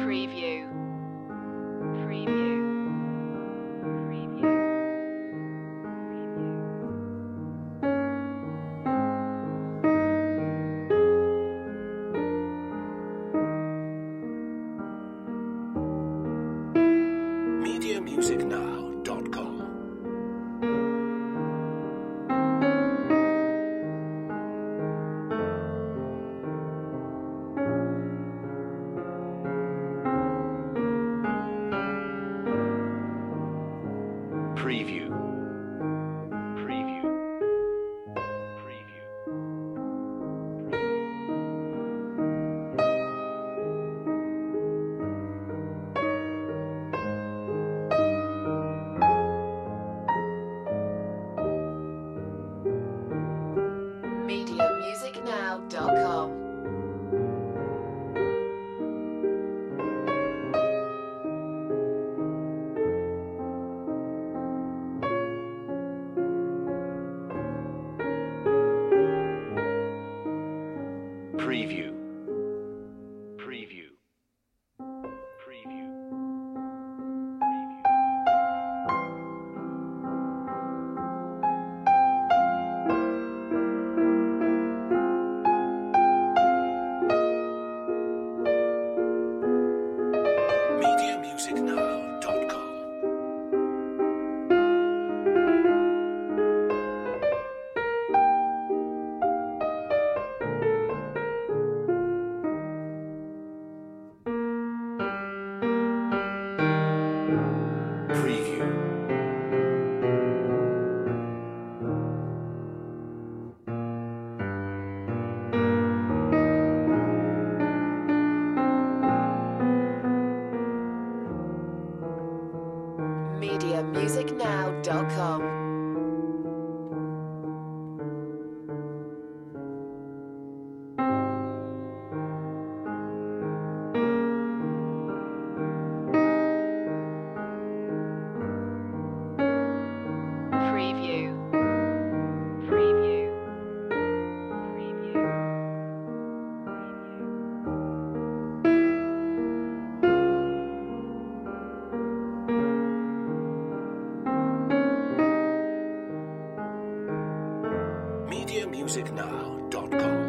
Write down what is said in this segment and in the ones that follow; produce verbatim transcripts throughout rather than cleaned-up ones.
Preview. Preview. Preview. media music now dot com. Preview. Preview. Preview. media music now dot com. Preview. Preview. Preview. media music now dot com. Preview. media music now dot com. Preview. Preview. Preview. media music now dot com.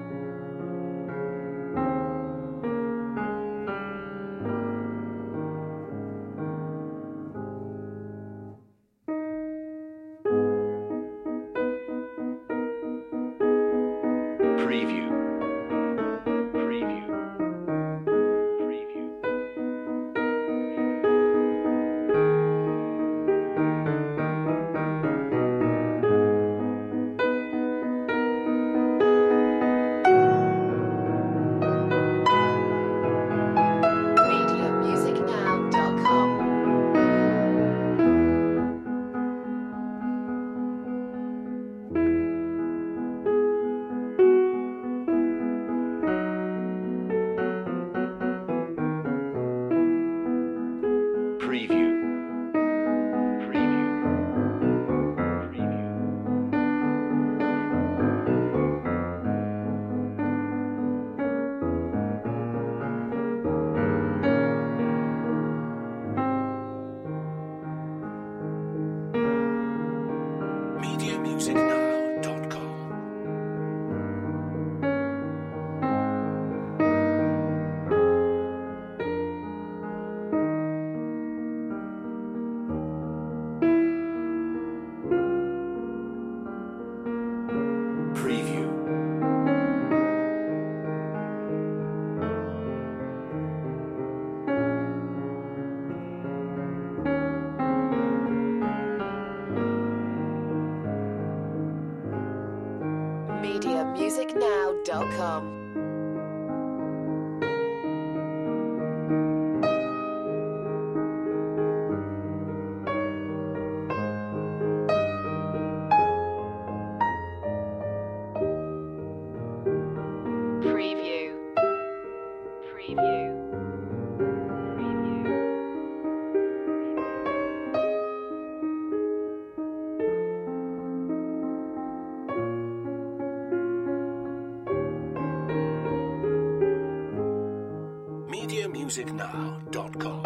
Preview. Preview. Preview. media music now dot com. Preview. Preview. Preview. media music now dot com. Preview. media music now dot com. Preview. Preview. Preview. media music now dot com.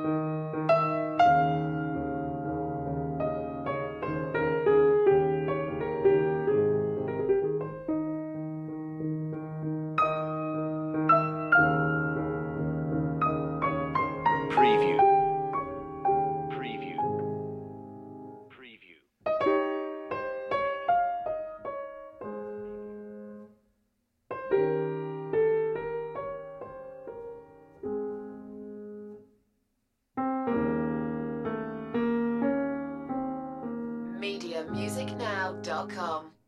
Preview. Preview. Preview. media music now dot com.